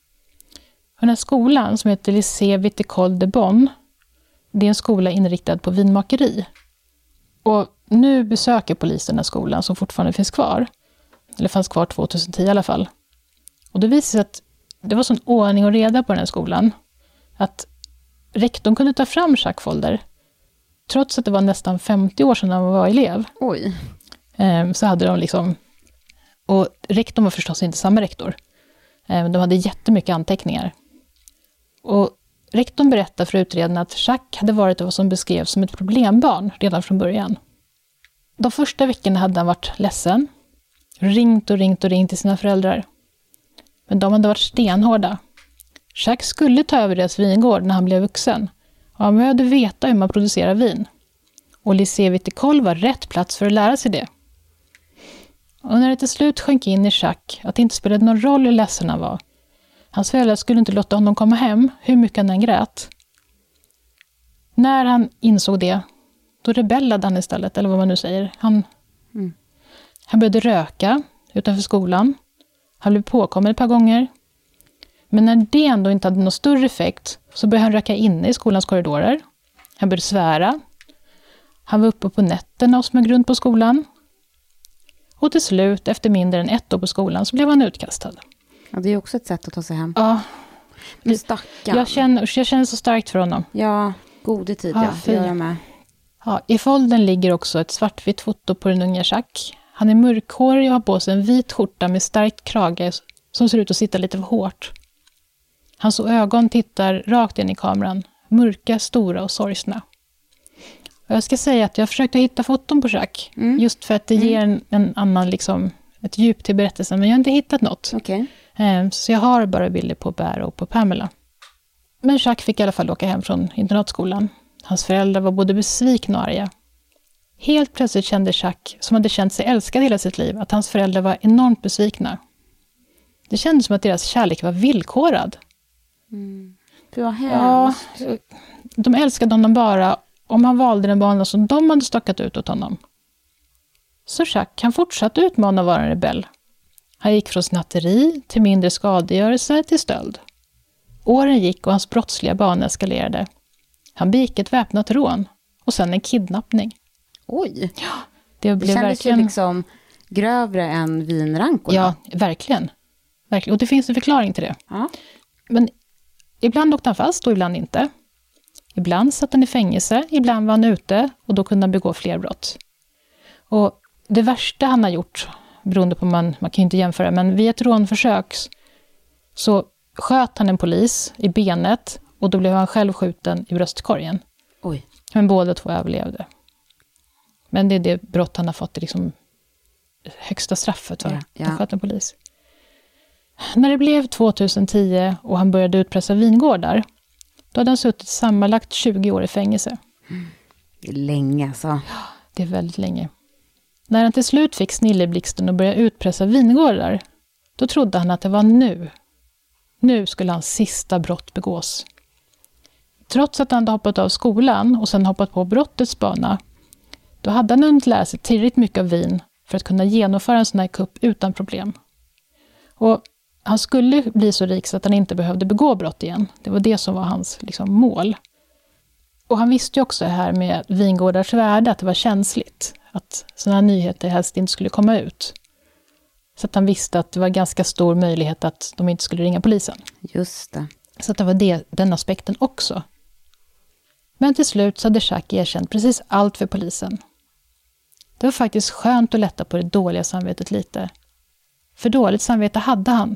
Den här skolan, som heter Lycée Viticole de Bonn, det är en skola inriktad på vinmakeri. Och nu besöker polisen den här skolan som fortfarande finns kvar. Eller fanns kvar 2010 i alla fall. Och det visar sig att det var sån ordning och reda på den här skolan att rektorn kunde ta fram Jacques folder. Trots att det var nästan 50 år sedan han var elev. Oj. Så hade de liksom... Och rektorn var förstås inte samma rektor. De hade jättemycket anteckningar. Och rektorn berättade för utredarna att Jacques hade varit vad som beskrevs som ett problembarn redan från början. De första veckorna hade han varit ledsen. Ringt till sina föräldrar. Men de hade varit stenhårda. Jacques skulle ta över deras vingård när han blev vuxen. Och han behövde veta hur man producerar vin. Och Lycée Viticole var rätt plats för att lära sig det. Och när det till slut sjönk in i Jacques att det inte spelade någon roll hur ledsen han var. Hans föräldrar skulle inte låta honom komma hem hur mycket han än grät. När han insåg det, då rebellade han istället, eller vad man nu säger. Han började röka utanför skolan. Han blev påkommen ett par gånger. Men när det ändå inte hade någon större effekt så började han röka inne i skolans korridorer. Han började svära. Han var uppe på nätterna och smög runt på skolan. Och till slut, efter mindre än 1 år på skolan, så blev han utkastad. Ja, det är också ett sätt att ta sig hem. Ja. Men stackarn. Jag känner så starkt för honom. Ja, gode tid, Ja, det gör jag med. Ja, i foldern ligger också ett svartvitt foto på den unga Jacques. Han är mörkhårig och har på sig en vit skjorta med starkt krage som ser ut att sitta lite för hårt. Hans ögon tittar rakt in i kameran. Mörka, stora och sorgsna. Och jag ska säga att jag försökte hitta foton på Jacques. Just för att det ger en annan, liksom, ett djup till berättelsen. Men jag har inte hittat något. Okej. Så jag har bara bilder på Bär och på Pamela. Men Jacques fick i alla fall åka hem från internatskolan. Hans föräldrar var både besvikna och arga. Helt plötsligt kände Jacques, som hade känt sig älskad hela sitt liv, att hans föräldrar var enormt besvikna. Det kändes som att deras kärlek var villkorad. Det var hemskt. Ja, de älskade honom bara om han valde den bana som de hade stakat ut åt honom. Så Jacques, han fortsatte utmana att vara en rebell. Han gick från snatteri till mindre skadegörelse till stöld. Åren gick och hans brottsliga bana eskalerade. Han begick ett väpnat rån och sen en kidnappning. Oj! Ja, det blev kändes verkligen... ju liksom grövre än vinrankorna. Ja, verkligen. Och det finns en förklaring till det. Ja. Men ibland åkte han fast och ibland inte. Ibland satt han i fängelse, ibland var han ute och då kunde han begå fler brott. Och det värsta han har gjort, beroende på man kan ju inte jämföra, men vid ett rånförsök så sköt han en polis i benet och då blev han själv skjuten i bröstkorgen. Oj. Men båda två överlevde. Men det är det brott han har fått liksom högsta straffet för. Ja. Han sköt en polis. När det blev 2010 och han började utpressa vingårdar, då hade han suttit sammanlagt 20 år i fängelse. Det är länge alltså. Det är väldigt länge. När han till slut fick snilleblixten och började utpressa vingårdar, då trodde han att det var nu. Nu skulle hans sista brott begås. Trots att han hade hoppat av skolan och sen hoppat på brottets bana, då hade han hunnit lära sig tillräckligt mycket av vin för att kunna genomföra en sån här kupp utan problem. Och han skulle bli så rik så att han inte behövde begå brott igen. Det var det som var hans liksom, mål. Och han visste ju också här med vingårdars värde att det var känsligt. Att sådana här nyheter helst inte skulle komma ut. Så att han visste att det var ganska stor möjlighet att de inte skulle ringa polisen. Just det. Så att det var den aspekten också. Men till slut så hade Jacques erkänt precis allt för polisen. Det var faktiskt skönt att lätta på det dåliga samvetet lite. För dåligt samvete hade han.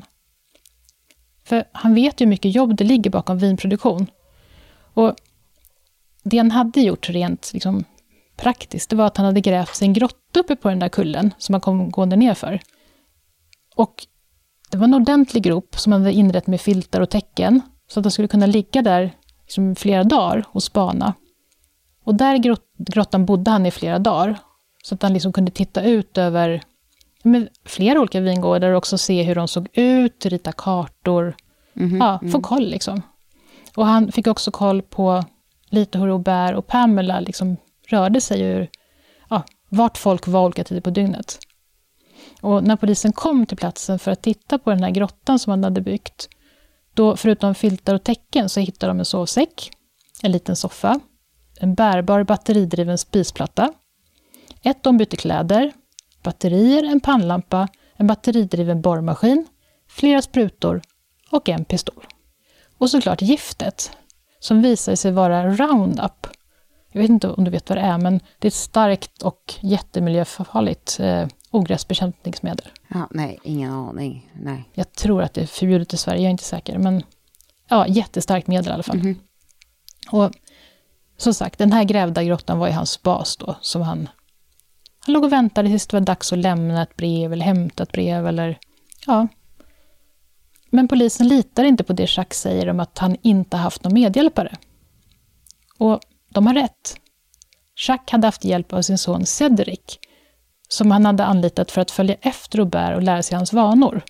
För han vet ju hur mycket jobb det ligger bakom vinproduktion. Och det han hade gjort rent liksom, praktiskt, det var att han hade grävt sig en grotta uppe på den där kullen som han kom gående ner för. Och det var en ordentlig grop som han hade inrett med filtar och täcken så att han skulle kunna ligga där liksom, flera dagar och spana. Och där i grottan bodde han i flera dagar så att han liksom kunde titta ut över med flera olika vingårdar och också se hur de såg ut, rita kartor, få koll liksom. Och han fick också koll på lite hur Robert och Pamela liksom rörde sig ur vart folk var olika tider på dygnet. Och när polisen kom till platsen för att titta på den här grottan som han hade byggt, då förutom filtar och täcken så hittade de en sovsäck, en liten soffa, en bärbar batteridriven spisplatta, ett ombyte kläder, batterier, en pannlampa, en batteridriven borrmaskin, flera sprutor och en pistol. Och såklart giftet, som visade sig vara Roundup. Jag vet inte om du vet vad det är, men det är ett starkt och jättemiljöfarligt ogräsbekämpningsmedel. Ja, nej, ingen aning. Nej. Jag tror att det är förbjudet i Sverige, jag är inte säker. Men ja, jättestarkt medel i alla fall. Och som sagt, den här grävda grottan var ju hans bas då, som han låg och väntade tills det var dags att lämna ett brev eller hämta ett brev eller ja. Men polisen litar inte på det Jacques säger om att han inte haft någon medhjälpare. Och de har rätt. Jacques hade haft hjälp av sin son Cédric, som han hade anlitat för att följa efter Robert och lära sig hans vanor.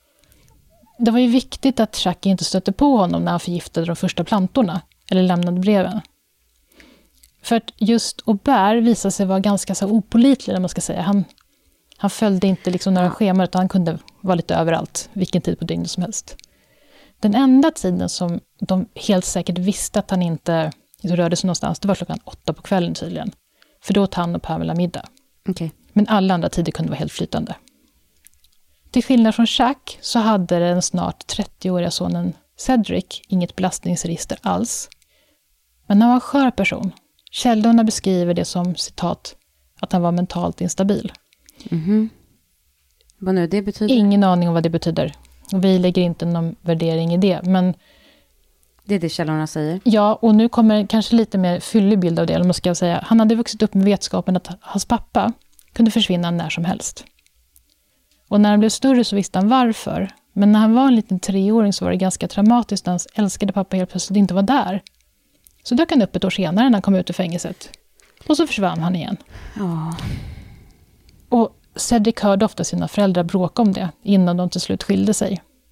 Det var ju viktigt att Jacques inte stötte på honom när han förgiftade de första plantorna eller lämnade breven. För att just Robert visade sig vara ganska så opålitlig, när man ska säga. Han följde inte liksom några scheman, utan han kunde vara lite överallt, vilken tid på dygnet som helst. Den enda tiden som de helt säkert visste att han inte rörde sig någonstans, det var 8:00 på kvällen tydligen. För då åt han och Pamela middag. Okay. Men alla andra tider kunde vara helt flytande. Till skillnad från Jacques så hade den snart 30-åriga sonen Cédric inget belastningsregister alls. Men han var en skör person. Källorna beskriver det som, citat, att han var mentalt instabil. Vad nu det betyder? Ingen aning om vad det betyder. Och vi lägger inte någon värdering i det. Men det är det källorna säger? Ja, och nu kommer kanske lite mer fyllig bild av det. Eller man ska säga. Han hade vuxit upp med vetskapen att hans pappa kunde försvinna när som helst. Och när han blev större så visste han varför. Men när han var en liten 3-åring så var det ganska traumatiskt när hans älskade pappa helt plötsligt inte var där. Så dök han upp ett år senare när han kom ut ur fängelset. Och så försvann han igen. Ja. Och Cédric hörde ofta sina föräldrar bråka om det innan de till slut skilde sig.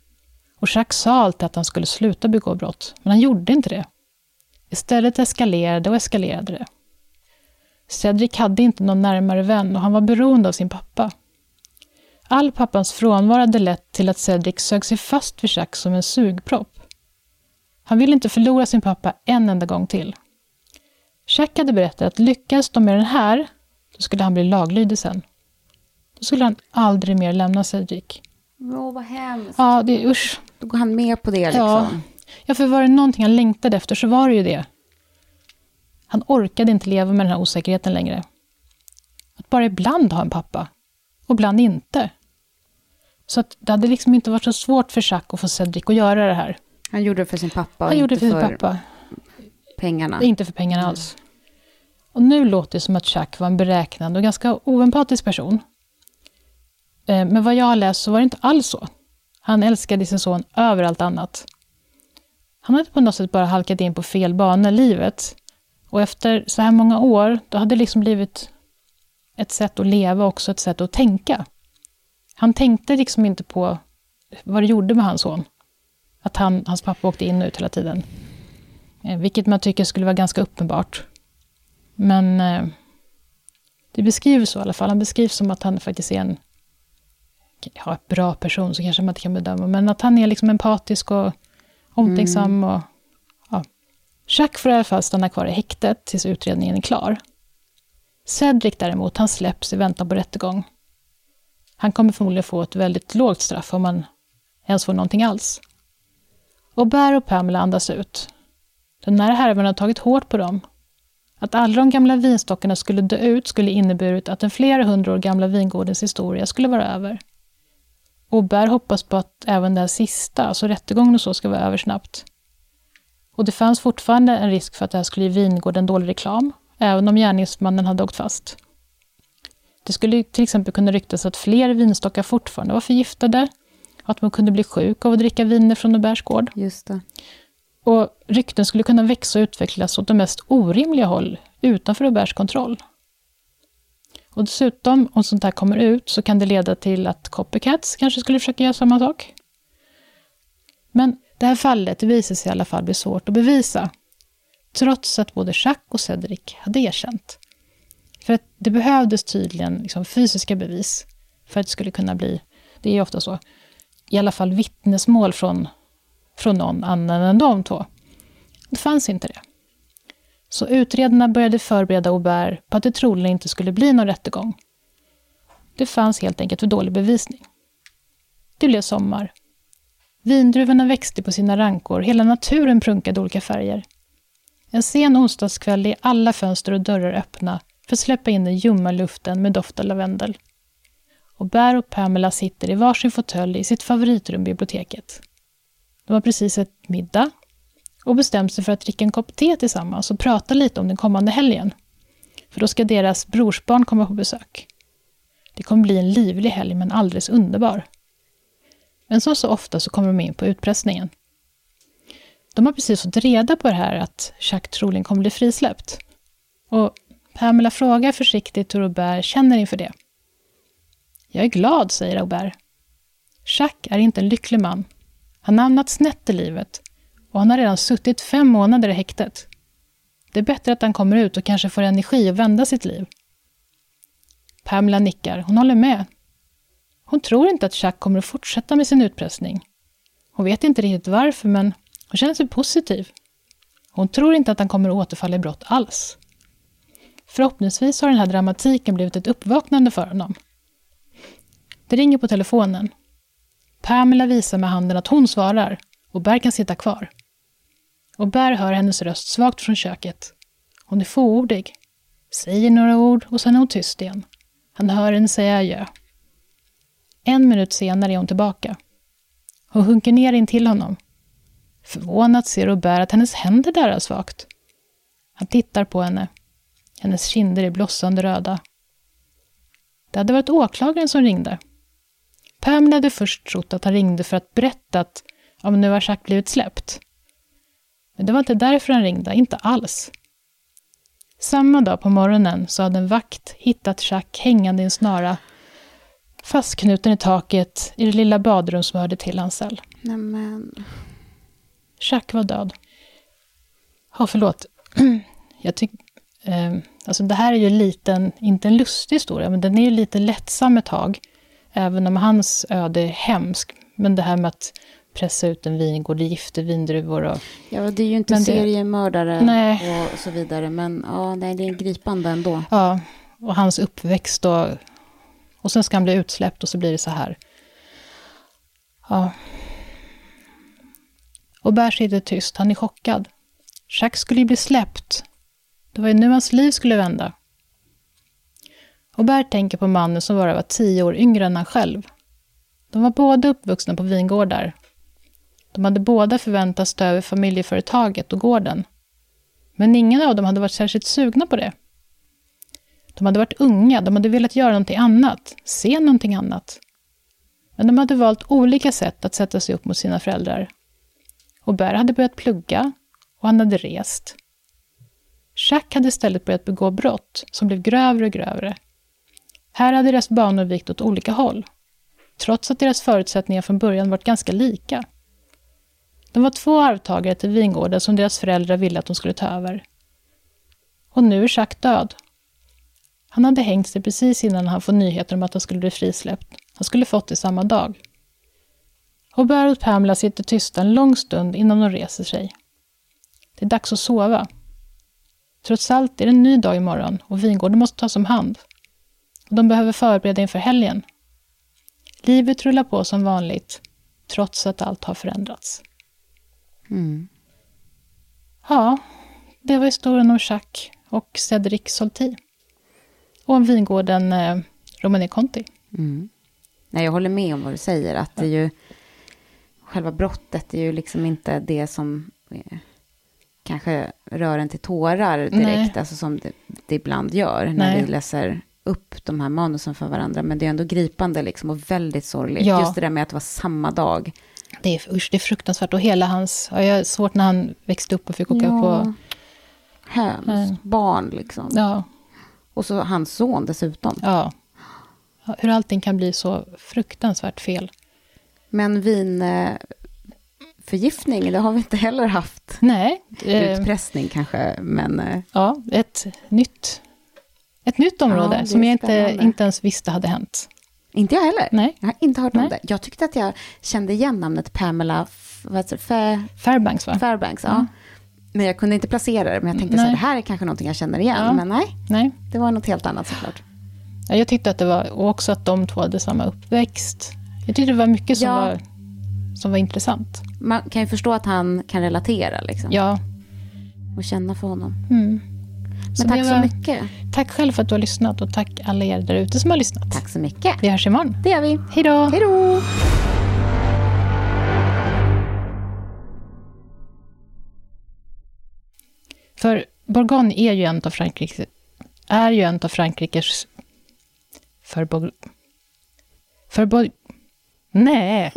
Och Jacques sa alltid att han skulle sluta begå brott, men han gjorde inte det. Istället eskalerade det. Cedric hade inte någon närmare vän och han var beroende av sin pappa. All pappans frånvaro hade lett till att Cedric sög sig fast vid Jacques som en sugpropp. Han ville inte förlora sin pappa en enda gång till. Jacques hade berättat att lyckades de med den här, då skulle han bli laglydig sen. Då skulle han aldrig mer lämna Cedric. Vad hemskt. Ja, det är usch. Då går han med på det liksom. Ja, för var det någonting han längtade efter så var det ju det. Han orkade inte leva med den här osäkerheten längre. Att bara ibland ha en pappa. Och ibland inte. Så att det hade liksom inte varit så svårt för Jacques att få Cedric att göra det här. Han gjorde det för sin pappa. Han gjorde det för sin pappa. Pengarna. Inte för pengarna alls. Och nu låter det som att Jacques var en beräknande och ganska oempatisk person. Men vad jag har läst så var det inte alls så. Han älskade sin son över allt annat. Han hade på något sätt bara halkat in på fel bana i livet. Och efter så här många år, då hade det liksom blivit ett sätt att leva och också ett sätt att tänka. Han tänkte liksom inte på vad det gjorde med hans son. Att hans pappa åkte in och ut hela tiden. Vilket man tycker skulle vara ganska uppenbart. Men det beskrivs så i alla fall. Han beskrivs som att han faktiskt är en bra person, så kanske man inte kan bedöma. Men att han är liksom empatisk och omtänksam. Och, ja. Jacques får i alla fall stanna kvar i häktet tills utredningen är klar. Cedric däremot, han släpps i väntan på rättegång. Han kommer förmodligen få ett väldigt lågt straff om man ens får någonting alls. Aubert och Pamela andas ut. Den här härvan har tagit hårt på dem. Att alla de gamla vinstockarna skulle dö ut skulle inneburit att den flera 100 år gamla vingårdens historia skulle vara över. Aubert hoppas på att även det här sista, alltså rättegången och så, ska vara över snabbt. Och det fanns fortfarande en risk för att det här skulle ge vingården dålig reklam, även om gärningsmannen hade åkt fast. Det skulle till exempel kunna ryktas att fler vinstockar fortfarande var förgiftade och att man kunde bli sjuk av att dricka viner från Auberts gård. Just det. Och rykten skulle kunna växa och utvecklas åt de mest orimliga håll utanför Auberts kontroll. Och dessutom, om sånt här kommer ut, så kan det leda till att copycats kanske skulle försöka göra samma sak. Men det här fallet visar sig i alla fall bli svårt att bevisa. Trots att både Jacques och Cedric hade erkänt. För att det behövdes tydligen liksom fysiska bevis för att det skulle kunna bli, det är ofta så, i alla fall vittnesmål från någon annan än de två. Det fanns inte det. Så utredarna började förbereda Aubert på att det troligen inte skulle bli någon rättegång. Det fanns helt enkelt för dålig bevisning. Det blev sommar. Vindruvorna växte på sina rankor, hela naturen prunkade olika färger. En sen onsdagskväll är alla fönster och dörrar öppna för att släppa in den ljumma luften med doft av lavendel. Aubert och Pamela sitter i varsin fåtölj i sitt favoritrum biblioteket. De har precis ett middag och bestämt sig för att dricka en kopp te tillsammans och prata lite om den kommande helgen. För då ska deras brorsbarn komma på besök. Det kommer bli en livlig helg, men alldeles underbar. Men som så ofta så kommer de in på utpressningen. De har precis fått reda på det här att Jacques troligen kommer bli frisläppt. Och Pamela frågar försiktigt hur Aubert känner inför det. Jag är glad, säger Aubert. Jacques är inte en lycklig man. Han har hamnat snett i livet och han har redan suttit 5 månader i häktet. Det är bättre att han kommer ut och kanske får energi att vända sitt liv. Pamela nickar, hon håller med. Hon tror inte att Jacques kommer att fortsätta med sin utpressning. Hon vet inte riktigt varför, men hon känner sig positiv. Hon tror inte att han kommer att återfalla i brott alls. Förhoppningsvis har den här dramatiken blivit ett uppvaknande för honom. Det ringer på telefonen. Pamela visar med handen att hon svarar och Aubert kan sitta kvar. Aubert hör hennes röst svagt från köket. Hon är fåordig. Säger några ord och sen är hon tyst igen. Han hör henne säga adjö. 1 minut senare är hon tillbaka. Hon sjunker ner in till honom. Förvånat ser Aubert att hennes händer darrar svagt. Han tittar på henne. Hennes kinder är blossande röda. Det hade varit åklagaren som ringde. Pamela hade först trott att han ringde för att berätta att nu har Jacques blivit släppt. Men det var inte därför han ringde, inte alls. Samma dag på morgonen så hade en vakt hittat Jacques hängande i en snara fastknuten i taket i det lilla badrum som hörde till hans cell. Nämen. Jacques var död. Ja, förlåt. Jag tycker... alltså det här är ju inte en lustig historia, men den är ju lite lättsam ett tag. Även om hans öde är hemsk. Men det här med att pressa ut en vingård, gifter vindruvor och... Ja, det är ju inte seriemördare och så vidare. Men ja, nej, det är gripande ändå. Ja, och hans uppväxt och sen ska han bli utsläppt och så blir det så här. Ja. Och Bert sitter tyst, han är chockad. Jacques skulle ju bli släppt. Det var ju nu hans liv skulle vända. Och Bert tänker på mannen som var 10 år yngre än han själv. De var båda uppvuxna på vingårdar. De hade båda förväntats ta över familjeföretaget och gården. Men ingen av dem hade varit särskilt sugna på det. De hade varit unga, de hade velat göra någonting annat, se någonting annat. Men de hade valt olika sätt att sätta sig upp mot sina föräldrar. Och Bert hade börjat plugga och han hade rest. Jacques hade istället börjat begå brott som blev grövre och grövre. Här hade deras banor vikt åt olika håll. Trots att deras förutsättningar från början varit ganska lika. De var 2 arvtagare till vingården som deras föräldrar ville att de skulle ta över. Och nu är Jacques död. Han hade hängt sig precis innan han får nyheter om att han skulle bli frisläppt. Han skulle fått det samma dag. Och Bert och Pamela sitter tysta en lång stund innan de reser sig. Det är dags att sova. Trots allt är det en ny dag imorgon och vingården måste tas om hand. Och de behöver förbereda inför helgen. Livet rullar på som vanligt, trots att allt har förändrats. Mm. Ja, det var historien om Jacques och Cédric Solti. Och om vingården Romanée Conti. Mm. Nej, jag håller med om vad du säger. Att det är ju, själva brottet är ju liksom inte det som kanske rör en till tårar direkt. Alltså som det ibland gör när vi läser upp de här manusen för varandra. Men det är ändå gripande liksom och väldigt sorgligt. Ja. Just det där med att det var samma dag. Det är fruktansvärt. Och hela hans... Ja, jag är svårt när han växte upp och fick åka på... Hemskt. Barn liksom. Ja. Och så hans son dessutom. Ja. Hur allting kan bli så fruktansvärt fel. Men vinförgiftning, det har vi inte heller haft. Nej. Utpressning kanske, men... Ja, ett nytt område som jag inte ens visste hade hänt. Inte jag heller. Nej. Jag har inte hört om det. Jag tyckte att jag kände igen namnet Pamela Fairbanks, va? Fairbanks, ja. Men jag kunde inte placera det. Men jag tänkte så här, det här är kanske någonting jag känner igen. Ja. Men nej, det var något helt annat såklart. Ja, jag tyckte att det var, och också att de 2 hade samma uppväxt. Jag tyckte det var mycket som var intressant. Man kan ju förstå att han kan relatera liksom. Ja. Och känna för honom. Mm. Men tack så mycket. Tack själv för att du har lyssnat och tack alla er där ute som har lyssnat. Tack så mycket. Vi hörs imorgon. Det gör vi. Hej då. Hej då. För Bourgogne är ju en av Frankrikes nej.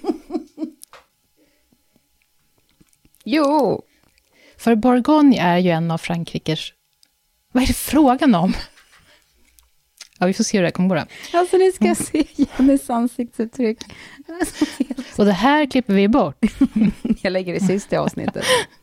Jo. För Bourgogne är ju en av Frankrikes... Vad är det frågan om? Ja, vi får se hur det kommer gå. Alltså ni ska se Jennys ansiktsuttryck. Och det här klipper vi bort. Jag lägger det sista i avsnittet.